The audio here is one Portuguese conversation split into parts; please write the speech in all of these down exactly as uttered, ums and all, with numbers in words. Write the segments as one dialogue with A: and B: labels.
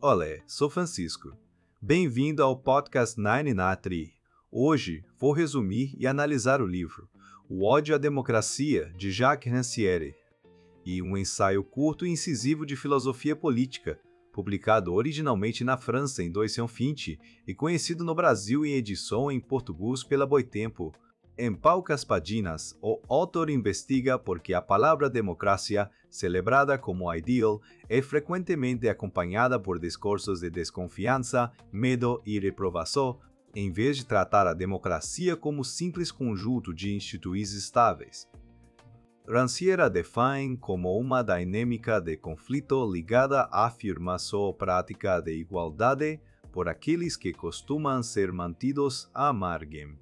A: Olá, sou Francisco. Bem-vindo ao podcast nove nove três. Hoje vou resumir e analisar o livro O Ódio à Democracia, de Jacques Rancière, e um ensaio curto e incisivo de filosofia política, publicado originalmente na França em dois mil e vinte e conhecido no Brasil em edição em português pela Boitempo. Em poucas páginas, o autor investiga por que a palavra democracia, celebrada como ideal, é frequentemente acompanhada por discursos de desconfiança, medo e reprovação, em vez de tratar a democracia como simples conjunto de instituições estáveis. Rancière define como uma dinâmica de conflito ligada à afirmação ou prática de igualdade por aqueles que costumam ser mantidos à margem.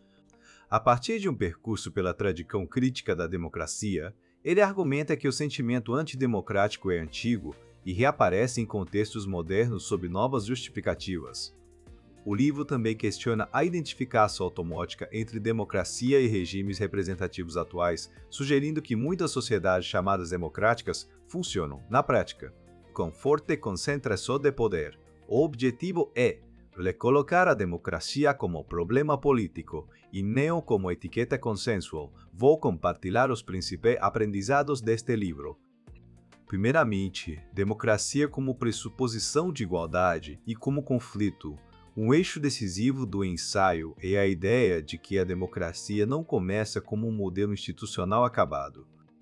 A: A partir de um percurso pela tradição crítica da democracia, ele argumenta que o sentimento antidemocrático é antigo e reaparece em contextos modernos sob novas justificativas. O livro também questiona a identificação automática entre democracia e regimes representativos atuais, sugerindo que muitas sociedades chamadas democráticas funcionam, na prática, com forte concentração de poder. O objetivo é recolocar a democracia como problema político e não como etiqueta consensual. Vou compartilhar os principais aprendizados deste livro. Primeiramente, democracia como pressuposição de igualdade e como conflito. Um eixo decisivo do ensaio é a ideia de que a democracia não começa como um modelo institucional acabado,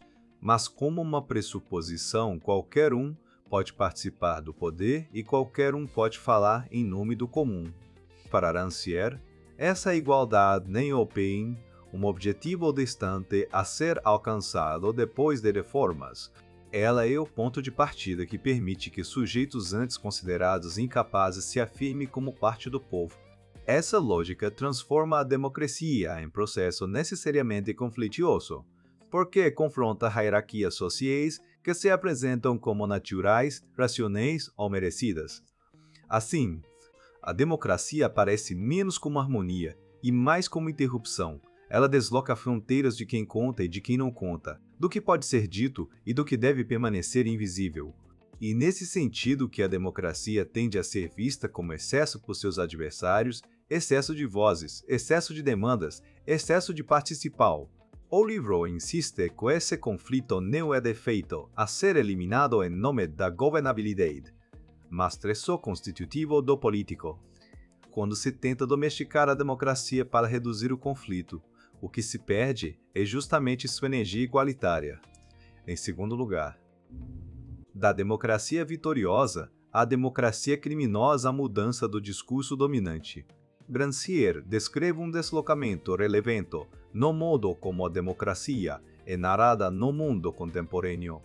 A: mas como uma pressuposição. Qualquer um pode participar do poder e qualquer um pode falar em nome do comum. Para Rancière, essa igualdade nem opõe um objetivo distante a ser alcançado depois de reformas. Ela é o ponto de partida que permite que sujeitos antes considerados incapazes se afirmem como parte do povo. Essa lógica transforma a democracia em processo necessariamente conflituoso, porque confronta hierarquias sociais que se apresentam como naturais, racionais ou merecidas. Assim, a democracia aparece menos como harmonia e mais como interrupção. Ela desloca fronteiras de quem conta e de quem não conta, do que pode ser dito e do que deve permanecer invisível. E nesse sentido que a democracia tende a ser vista como excesso por seus adversários, excesso de vozes, excesso de demandas, excesso de participal. O livro insiste que esse conflito não é defeito a ser eliminado em nome da governabilidade, mas trecho constitutivo do político. Quando se tenta domesticar a democracia para reduzir o conflito, o que se perde é justamente sua energia igualitária. Em segundo lugar, da democracia vitoriosa à democracia criminosa, a mudança do discurso dominante. Rancière descreve um deslocamento relevante no modo como a democracia é narrada no mundo contemporâneo.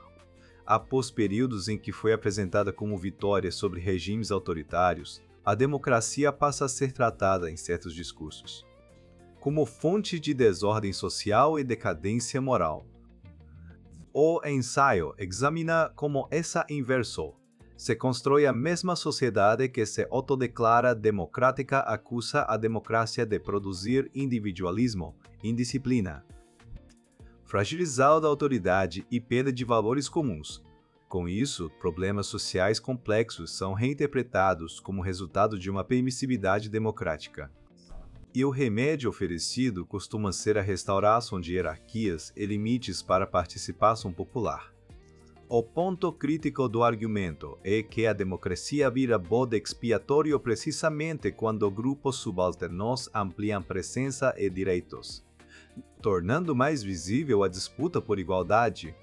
A: Após períodos em que foi apresentada como vitória sobre regimes autoritários, a democracia passa a ser tratada em certos discursos como fonte de desordem social e decadência moral. O ensaio examina como essa inversão se constrói a mesma sociedade que se autodeclara democrática acusa a democracia de produzir individualismo, indisciplina, fragilizar a autoridade e perda de valores comuns. Com isso, problemas sociais complexos são reinterpretados como resultado de uma permissividade democrática. E o remédio oferecido costuma ser a restauração de hierarquias e limites para a participação popular. O ponto crítico do argumento é que a democracia vira bode expiatório precisamente quando grupos subalternos ampliam presença e direitos, tornando mais visível a disputa por igualdade.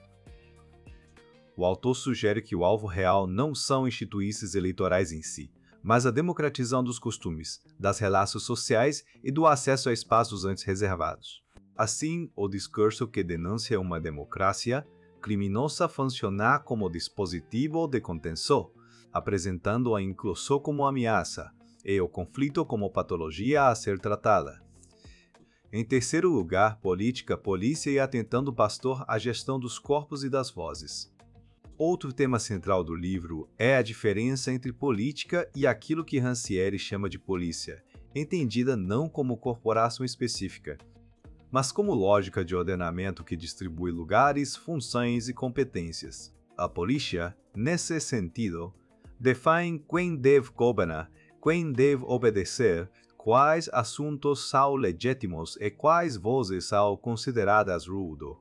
A: O autor sugere que o alvo real não são instituições eleitorais em si, mas a democratização dos costumes, das relações sociais e do acesso a espaços antes reservados. Assim, o discurso que denuncia uma democracia criminosa funciona como dispositivo de contenção, apresentando a inclusão como ameaça e o conflito como patologia a ser tratada. Em terceiro lugar, política, polícia e atentando pastor à gestão dos corpos e das vozes. Outro tema central do livro é a diferença entre política e aquilo que Rancière chama de polícia, entendida não como corporação específica, mas como lógica de ordenamento que distribui lugares, funções e competências. A polícia, nesse sentido, definem quem deve governar, quem deve obedecer, quais assuntos são legítimos e quais vozes são consideradas rudo.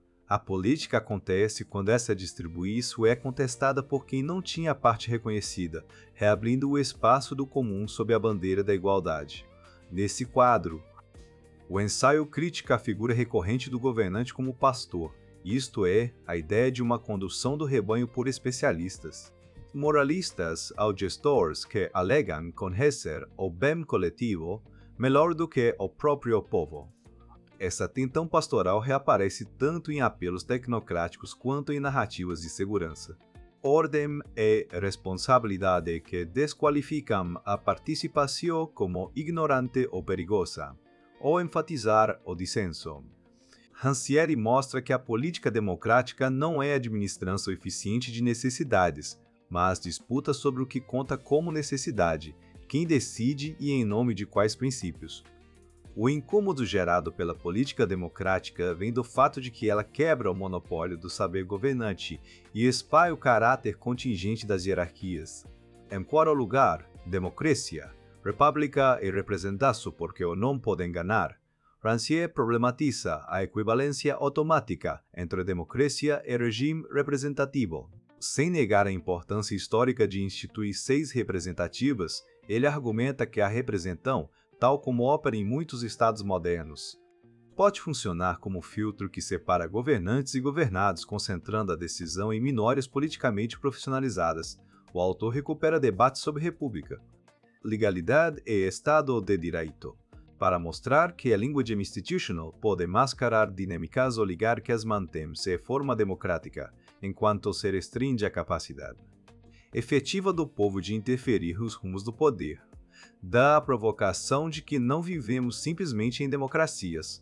A: A política acontece quando essa distribuição é contestada por quem não tinha parte reconhecida, reabrindo o espaço do comum sob a bandeira da igualdade. Nesse quadro, o ensaio critica a figura recorrente do governante como pastor, isto é, a ideia de uma condução do rebanho por especialistas. Moralistas ou gestores que alegam conhecer o bem coletivo melhor do que o próprio povo. Essa tensão pastoral reaparece tanto em apelos tecnocráticos quanto em narrativas de segurança. Ordem e responsabilidade que desqualificam a participação como ignorante ou perigosa, ou enfatizar o dissenso. Rancière mostra que a política democrática não é administração eficiente de necessidades, mas disputa sobre o que conta como necessidade, quem decide e em nome de quais princípios. O incômodo gerado pela política democrática vem do fato de que ela quebra o monopólio do saber governante e espalha o caráter contingente das hierarquias. Em quarto lugar, democracia, república e representação porque o não pode enganar. Rancière problematiza a equivalência automática entre democracia e regime representativo. Sem negar a importância histórica de instituições representativas, ele argumenta que a representação, tal como opera em muitos estados modernos, pode funcionar como filtro que separa governantes e governados, concentrando a decisão em minorias politicamente profissionalizadas. O autor recupera debates sobre república, legalidade e Estado de Direito, para mostrar que a linguagem institucional pode mascarar dinâmicas oligárquicas mantém-se em forma democrática, enquanto se restringe a capacidade efetiva do povo de interferir nos rumos do poder. Dá a provocação de que não vivemos simplesmente em democracias,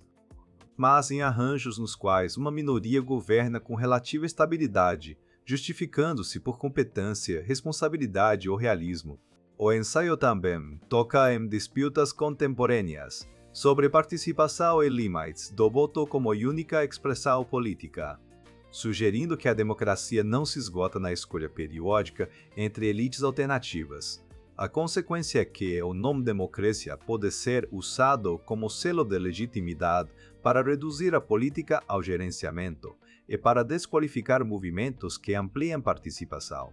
A: mas em arranjos nos quais uma minoria governa com relativa estabilidade, justificando-se por competência, responsabilidade ou realismo. O ensaio também toca em disputas contemporâneas sobre participação e limites do voto como única expressão política, sugerindo que a democracia não se esgota na escolha periódica entre elites alternativas. A consequência é que o nome democracia pode ser usado como selo de legitimidade para reduzir a política ao gerenciamento e para desqualificar movimentos que ampliam participação,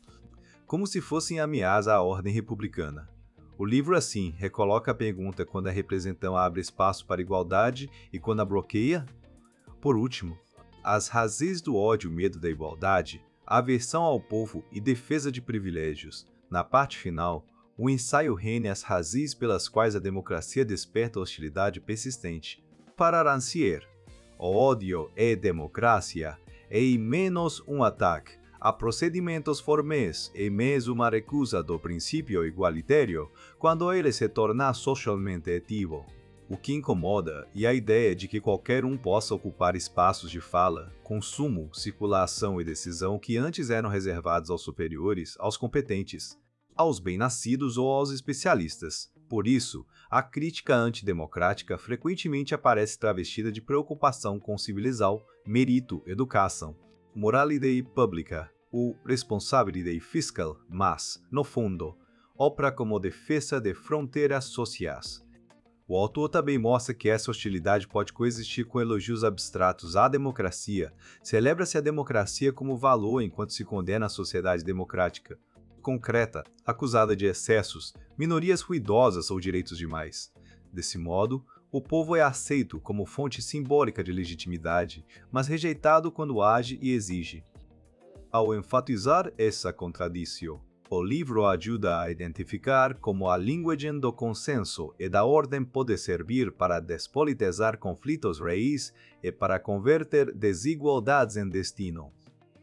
A: como se fossem ameaça à ordem republicana. O livro, assim, recoloca a pergunta quando a representação abre espaço para igualdade e quando a bloqueia. Por último, as razões do ódio e medo da igualdade, aversão ao povo e defesa de privilégios. Na parte final, o ensaio reúne as razões pelas quais a democracia desperta hostilidade persistente. Para Rancière, o ódio é democracia é menos um ataque a procedimentos formais e mais uma recusa do princípio igualitário quando ele se torna socialmente ativo. O que incomoda é a ideia de que qualquer um possa ocupar espaços de fala, consumo, circulação e decisão que antes eram reservados aos superiores, aos competentes, aos bem-nascidos ou aos especialistas. Por isso, a crítica antidemocrática frequentemente aparece travestida de preocupação com civilização, mérito, educação, moralidade pública ou responsabilidade fiscal, mas, no fundo, opera como defesa de fronteiras sociais. O autor também mostra que essa hostilidade pode coexistir com elogios abstratos à democracia. Celebra-se a democracia como valor enquanto se condena a sociedade democrática concreta, acusada de excessos, minorias ruidosas ou direitos demais. Desse modo, o povo é aceito como fonte simbólica de legitimidade, mas rejeitado quando age e exige. Ao enfatizar essa contradição, o livro ajuda a identificar como a linguagem do consenso e da ordem pode servir para despolitizar conflitos reis e para converter desigualdades em destino.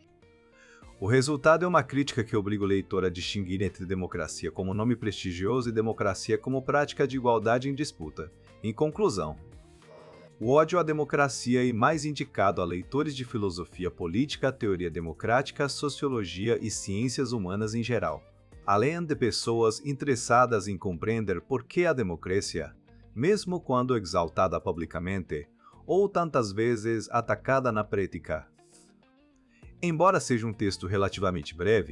A: O resultado é uma crítica que obriga o leitor a distinguir entre democracia como nome prestigioso e democracia como prática de igualdade em disputa. Em conclusão, o ódio à democracia é mais indicado a leitores de filosofia política, teoria democrática, sociologia e ciências humanas em geral, além de pessoas interessadas em compreender por que a democracia, mesmo quando exaltada publicamente, ou tantas vezes atacada na prática. Embora seja um texto relativamente breve,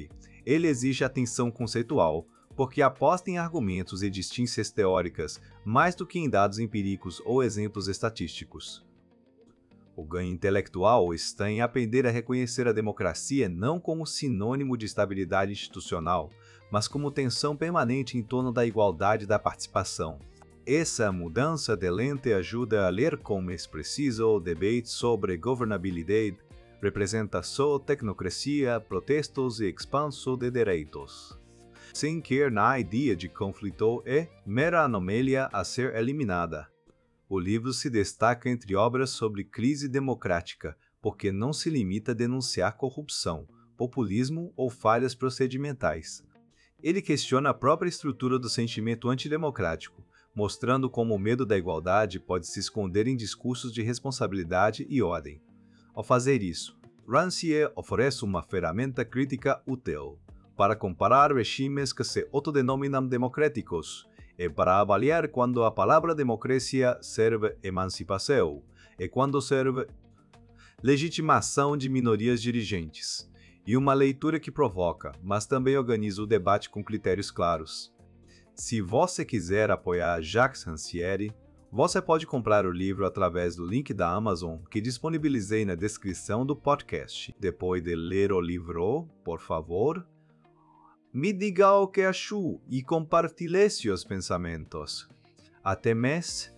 A: Ele exige atenção conceitual, porque aposta em argumentos e distinções teóricas mais do que em dados empíricos ou exemplos estatísticos. O ganho intelectual está em aprender a reconhecer a democracia não como sinônimo de estabilidade institucional, mas como tensão permanente em torno da igualdade da participação. Essa mudança de lente ajuda a ler com mais preciso o debate sobre governabilidade, representação, tecnocracia, protestos e expansão de direitos. Sem querer na ideia de conflito é mera anomalia a ser eliminada. O livro se destaca entre obras sobre crise democrática, porque não se limita a denunciar corrupção, populismo ou falhas procedimentais. Ele questiona a própria estrutura do sentimento antidemocrático, mostrando como o medo da igualdade pode se esconder em discursos de responsabilidade e ordem. Ao fazer isso, Rancière oferece uma ferramenta crítica útil para comparar regimes que se autodenominam democráticos e para avaliar quando a palavra democracia serve emancipação e quando serve legitimação de minorias dirigentes, e uma leitura que provoca, mas também organiza o debate com critérios claros. Se você quiser apoiar Jacques Rancière, você pode comprar o livro através do link da Amazon que disponibilizei na descrição do podcast. Depois de ler o livro, por favor, me diga o que achou e compartilhe seus pensamentos. Até mais